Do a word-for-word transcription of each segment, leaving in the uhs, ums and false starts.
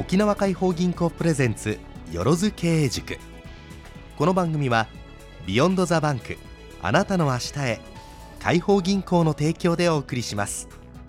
沖縄解放銀行プレゼンツよろず経営塾。この番組はビヨンドザバンク、あなたの明日へ、解放銀行の提供でお送りします。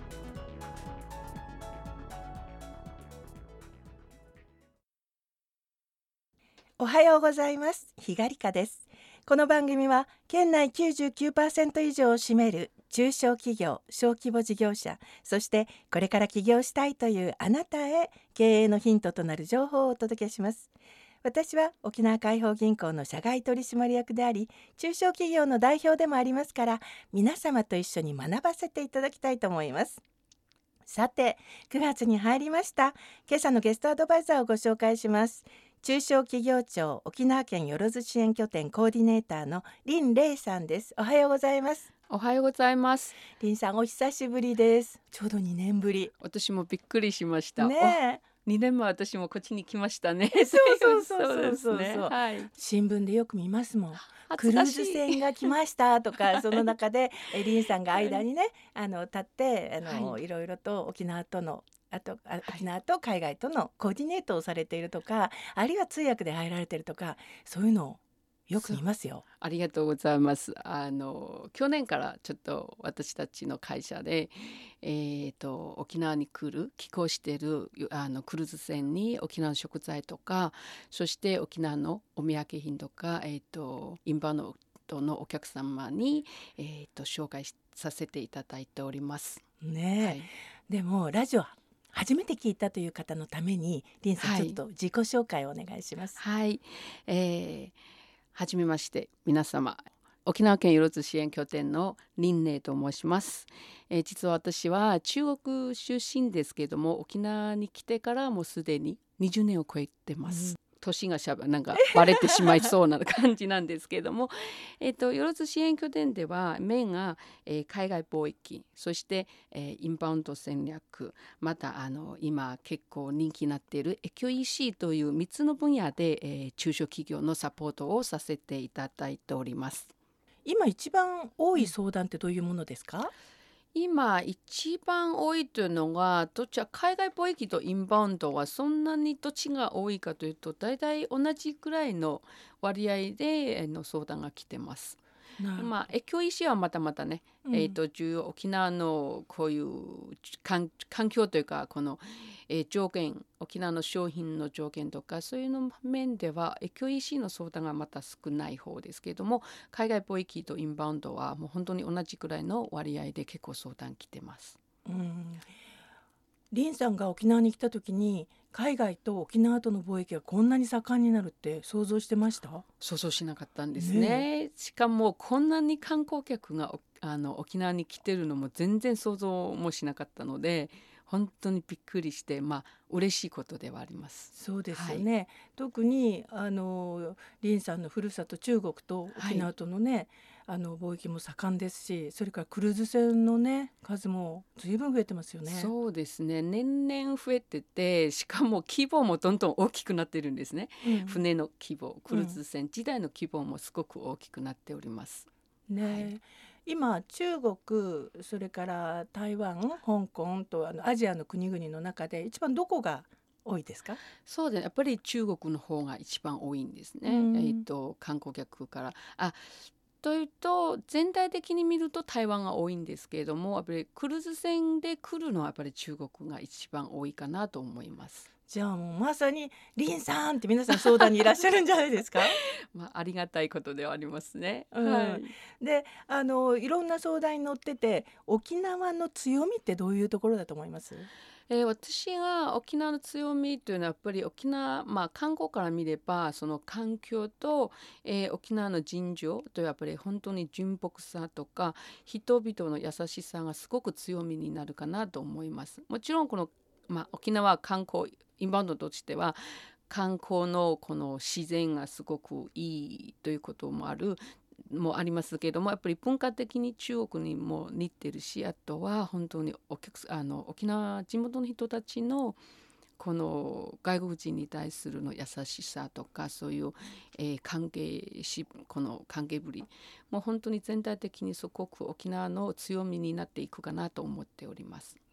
おはようございます。ひがりかです。この番組は県内 きゅうじゅうきゅうパーセント 以上を占める中小企業、小規模事業者、そしてこれから起業したいというあなたへ経営のヒントとなる情報をお届けします。私は沖縄解放銀行の社外取締役であり、中小企業の代表でもありますから、皆様と一緒に学ばせていただきたいと思います。さて、くがつに入りました。今朝のゲストアドバイザーをご紹介します。中小企業庁沖縄県よろず支援拠点コーディネーターの林玲さんです。おはようございます。 おはようございます。 林さん、お久しぶりです。ちょうどにねんぶり。 私もびっくりしました。 ねえ、 にねんまえ私もこっちに来ましたね。 そうそうそうそうそうそう、 ですね。はい。 新聞でよく見ますもん。クルー懐かしいズ船が来ましたとかその中でえ林さんが間にね、あの立ってあの、 はい、 いろいろと沖縄とのあとあはい、 沖縄と海外とのコーディネートをされているとか、あるいは通訳で入られているとか、そういうのをよく見ますよ。 ありがとうございます。あの去年からちょっと私たちの会社で、えー、と沖縄に来る寄港しているあのクルーズ船に沖縄の食材とか、そして沖縄のお土産品とか、えー、とインバウンドのお客様に、えー、と紹介させていただいております。 ねえ、 はい、 でもラジオ初めて聞いたという方のために林さん、 はいちょっと自己紹介をお願いします。 はい、えーはじめまして、皆様、沖縄県よろず支援拠点の林玲と申します。えー実は私は中国出身ですけれども、沖縄に来てからもうすでににじゅうねんを超えてます。年がしゃべなんかバレてしまいそうな感じなんですけれども、えっとよろず支援拠点ではメインが、えー海外貿易、そして、えーインバウンド戦略、またあの今結構人気になっているエキュ イーシー というみっつの分野で、えー中小企業のサポートをさせていただいております。 今一番多い相談ってどういうものですか？ 今一番多いというのが、どっちは海外貿易とインバウンドはそんなにどっちが多いかというと、大体同じくらいの割合であの相談が来てます。 なるほど、 まあ、エキュ イーシー はまたまたね、 うんえー、と重要沖縄のこういう環環境というか、この、えー条件、沖縄の商品の条件とかそういうの面ではエキュ イーシー の相談がまた少ない方ですけれども、海外貿易とインバウンドはもう本当に同じくらいの割合で結構相談来てます。 うん、林さんが沖縄に来た時に海外と沖縄との貿易がこんなに盛んになるって想像してました？ 想像しなかったんですねね。しかもこんなに観光客がおあの沖縄に来てるのも全然想像もしなかったので、本当にびっくりして、まあ嬉しいことではあります。 そうですはい、 よね、特にあの林さんのふるさと中国とはい、 沖縄とのね、あの貿易も盛んですし、それからクルーズ船のね数も随分増えてますよね。 そうですね。年々増えてて、しかも規模もどんどん大きくなってるんですね。 うん船の規模、クルーズ船自体の規模もすごく大きくなっております。 ね、 はい、 今中国、それから台湾、香港とあのアジアの国々の中で一番どこが多いですか？ そうで、やっぱり中国の方が一番多いんですうね。えっん、 と観光客からあというと、全体的に見ると台湾が多いんですけれども、やっぱりクルーズ船で来るのはやっぱり中国が一番多いかなと思います。 じゃあもうまさに林さんって皆さん相談にいらっしゃるんじゃないですか？ まあ、ありがたいことではありますね。 うん、 はい。 であのいろんな相談に乗ってて、沖縄の強みってどういうところだと思います？ えー私が沖縄の強みというのはやっぱり沖縄、まあ、観光から見ればその環境と、えー沖縄の人情というやっぱり本当に純朴さとか人々の優しさがすごく強みになるかなと思います。もちろんこの、まあ、沖縄観光インバウンドとしては観光のこの自然がすごくいいということもあるもありますけれども、やっぱり文化的に中国にも似てるし、あとは本当にお客あの沖縄地元の人たちのこの外国人に対するの優しさとか、そういう、えー関係しこの関係ぶりもう本当に全体的にすごく沖縄の強みになっていくかなと思っております。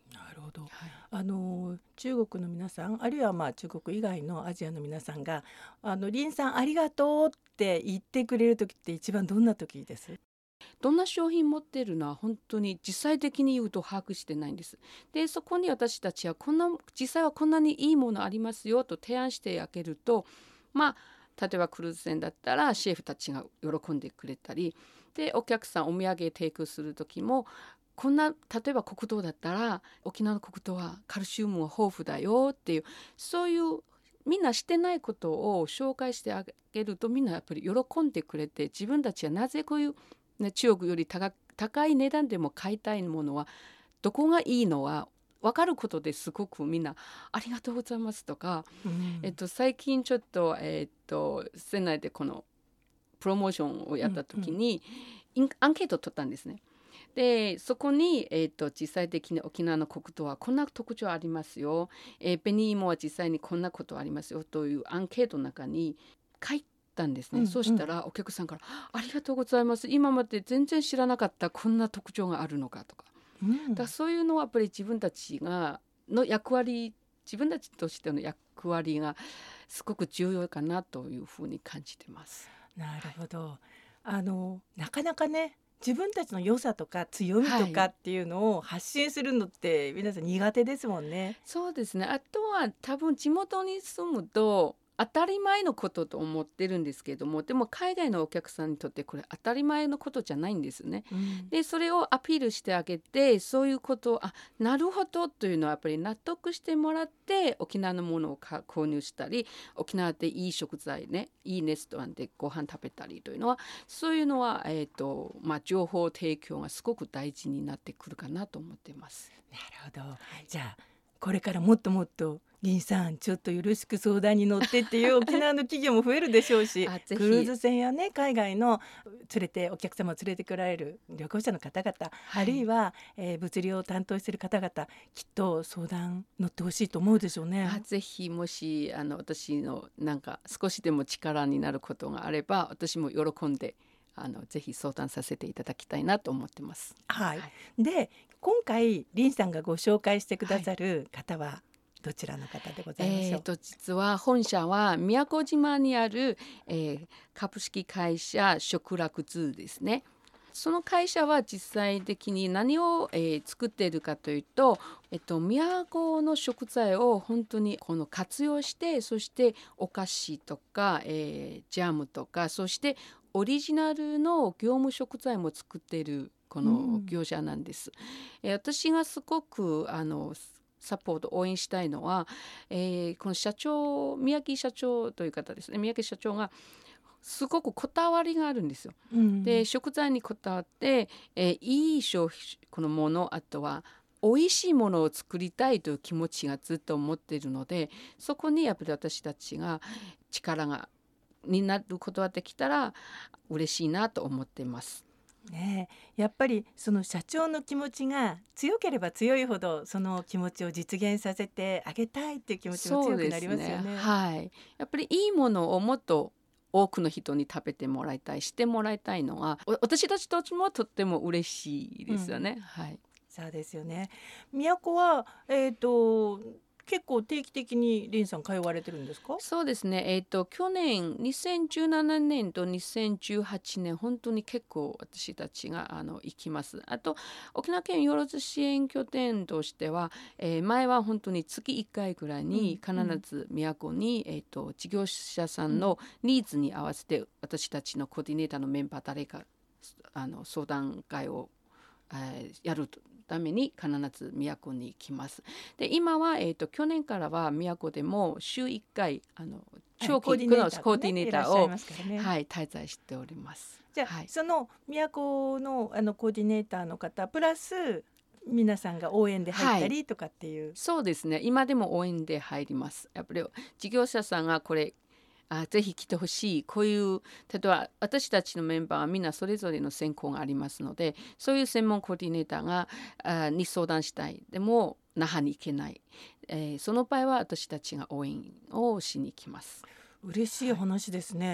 なるほど。 はい。 あの中国の皆さん、あるいはまあ中国以外のアジアの皆さんが、あのリンさんありがとうって言ってくれる時って一番どんな時です？ どんな商品持ってるのは本当に実際的に言うと把握してないんです。で、そこに私たちはこんな実際はこんなにいいものありますよと提案してあげると、まあ例えばクルーズ船だったらシェフたちが喜んでくれたり、でお客さんお土産提供する時もこんな例えば黒糖だったら沖縄の黒糖はカルシウムが豊富だよっていう、そういうみんなしてないことを紹介してあげるとみんなやっぱり喜んでくれて、自分たちはなぜこういうね、中国より高高い値段でも買いたいものはどこがいいのは分かることですごくみんなありがとうございますとか、 うん、 えっと、最近ちょっと、えっと、船内でこのプロモーションをやった時に、インアンケートを取ったんですね。でそこに、えっと、実際的に沖縄の黒糖はこんな特徴ありますよ、えー、紅芋は実際にこんなことありますよというアンケートの中に書いたんですね。 うんそうしたらお客さんから「ありがとうございます。今まで全然知らなかったこんな特徴があるのか」とか。 うんだからそういうのはやっぱり自分たちがの役割自分たちとしての役割がすごく重要かなというふうに感じてます。 なるほど。あのなかなかね、自分たちの良さとか強みはい。 とかっていうのを発信するのって皆さん苦手ですもんね。 そうですね。あとは多分地元に住むと当たり前のことと思ってるんですけれども、でも海外のお客さんにとってこれ当たり前のことじゃないんですね。 うん、 で、それをアピールしてあげて、そういうことを、あ、なるほどというのはやっぱり納得してもらって、沖縄のものをか購入したり、沖縄でいい食材ね、いいレストランでご飯食べたりというのは、そういうのは、えっと、まあ、情報提供がすごく大事になってくるかなと思っています。 なるほど。じゃあこれからもっともっとリンさんちょっとよろしく相談に乗ってっていう沖縄の企業も増えるでしょうし、 あ、ぜクルーひ、 ズ船やね海外の連れてお客様を連れてこられる旅行者の方々、あはい。 るいは、えー物流を担当している方々、きっと相談乗ってほしいと思うでしょうね。 あ、ぜひもしあの私のなんか少しでも力になることがあれば私も喜んであのぜひ相談させていただきたいなと思ってます。 はい。 はい。 で、今回リンさんがご紹介してくだはい。 さる方はどちらの方でございましょう？ えーと実は本社は宮古島にある、えー株式会社食楽通ですね。その会社は実際的に何を、えー作っているかというと、えっと、宮古の食材を本当にこの活用して、そしてお菓子とか、えージャムとか、そしてオリジナルの業務食材も作っているこうのん。 業者なんです。えー私がすごくあのサポート応援したいのは、えーこの社長宮城社長という方ですね。宮城社長がすごくこだわりがあるんですよ。 うん。 で食材にこだわって、えーいい消費このもの、あとは美味しいものを作りたいという気持ちがずっと持っているので、そこにやっぱり私たちが力がになることができたら嬉しいなと思っています。 ねえ、やっぱりその社長の気持ちが強ければ強いほどその気持ちを実現させてあげたいっていう気持ちもそう強くなりですね。 ますよね。 はい。やっぱりいいものをもっと多くの人に食べてもらいたい、してもらいたいのは、お私たちとちもとっても嬉しいうん、 ですよね。はい。 そうですよね。都はえっと結構定期的にリンさん通われてるんですか？ そうですね。えっと、去年、にせんじゅうななねんとにせんじゅうはちねん、本当に結構私たちがあの行きます。あと、沖縄県よろず支援拠点としては、えー前は本当に月いっかいぐらいにうん必うんず都に、えっと、事業者さうん。 んのニーズに合わせて私たちのコーディネーターのメンバー誰かあの相談会をえーやるために必ず都に行きます。で今は、えー、と去年からは都でも週いっかいあのはい、 長期コーディネーのコーディターがねネーターを、 いらっしゃいますからね。 はい、滞在しております。 じゃあはい、 その都のあのコーディネーターの方プラス皆さんが応援で入っはい、 たりとかっていう。 そうですね。今でも応援で入ります。やっぱり事業者さんがこれあぜひ来てほしい、こういう例えば私たちのメンバーはみんなそれぞれの専攻がありますので、そういう専門コーディネーターがあに相談したい、でも那覇に行けない、えーその場合は私たちが応援をしに行きます。 嬉しいはい、 話ですね。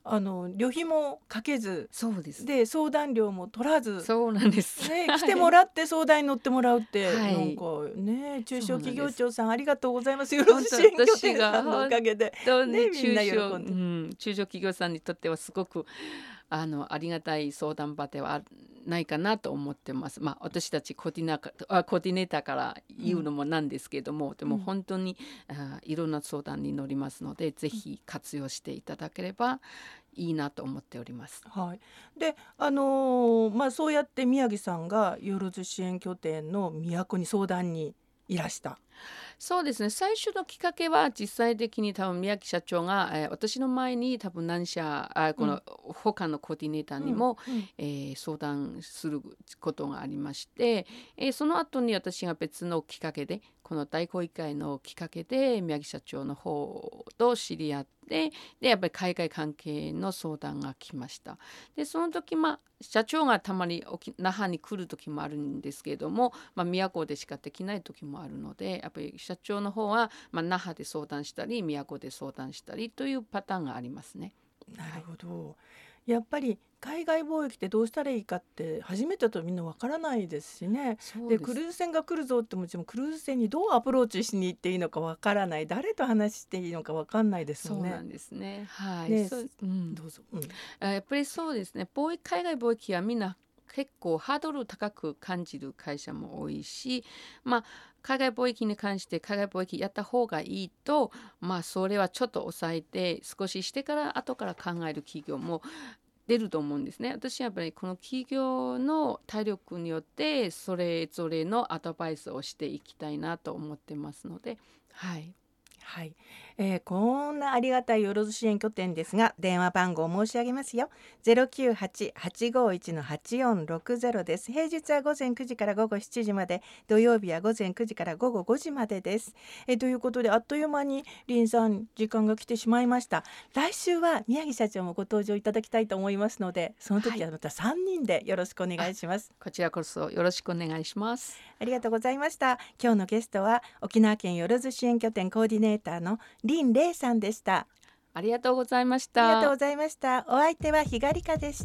あの旅費もかけずそうです。 で相談料も取らず、 そうなんです。 ね、 はい。 来てもらって相談に乗ってもらうって、 はなんい。 かね、中小企そうなんです。 業庁さんありがとうございます。よろ本当ず支援拠私点さんのおが本かげで当ね、 に中みんな喜小、 んで。 うん、中小企業さんにとってはすごくあのありがたい相談場ではないかなと思ってます。まあ私たちコーディナーあコーディネーターから言うのもなんですけども、でもうん、 本当にあいろんな相談に乗りますので、ぜひ活用していただければいいなと思っております。 はい。で、あのーまあそうやって宮城さんがよろず支援拠点の都に相談にいらした。 そうですね。最初のきっかけは実際的に多分宮城社長が、えー私の前に多分何社あこのうん、 他のコーディネーターうん、 にも、 うん、 えー相談することがありまして、えーその後に私が別のきっかけでこの大講議会のきっかけで宮城社長の方と知り合って、でやっぱり海外関係の相談が来ました。でその時まあ社長がたまに沖那覇に来る時もあるんですけれども、まあ、宮古でしかできない時もあるので、やっぱり社長の方は、まあ、那覇で相談したり宮古で相談したりというパターンがありますね。 なるはい、 ほど。やっぱり海外貿易ってどうしたらいいかって初めてだとみんなわからないですしね。で、 そうです。 クルーズ船が来るぞってもちろんクルーズ船にどうアプローチしに行っていいのかわからない。誰と話していいのかわかんないですもんね。 そうなんですね。はい。 ね、 そう、 すうん。 どうぞ。うん。 あやっぱりそうですね。貿易海外貿易はみんな結構ハードル高く感じる会社も多いし、まあ海外貿易に関して海外貿易やった方がいいと、まあそれはちょっと抑えて少ししてから後から考える企業も出ると思うんですね。私はやっぱりこの企業の体力によってそれぞれのアドバイスをしていきたいなと思ってますので、はい。 はい、えーこんなありがたいよろず支援拠点ですが、電話番号を申し上げますよ。ゼロきゅうはち はちごいち はちよんろくゼロです。平日は午前くじから午後しちじまで、土曜日は午前くじから午後ごじまでです。えーということで、あっという間に林さん時間が来てしまいました。来週は宮城社長もご登場いただきたいと思いますので、そのはい。 時はまたさんにんでよろしくお願あ、 いします。 こちらこそよろしくお願いします。 ありがとうございました。今日のゲストは沖縄県よろず支援拠点コーディネーターの林玲さんでした。 ありがとうございましありがとうた。 ございました。お相手はひがりかでした。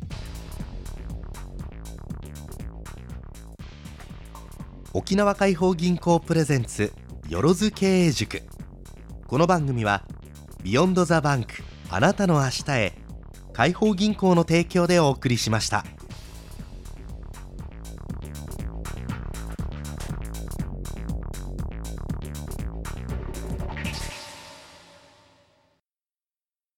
沖縄解放銀行プレゼンツよろず経営塾。この番組はビヨンドザバンクあなたの明日へ解放銀行の提供でお送りしました。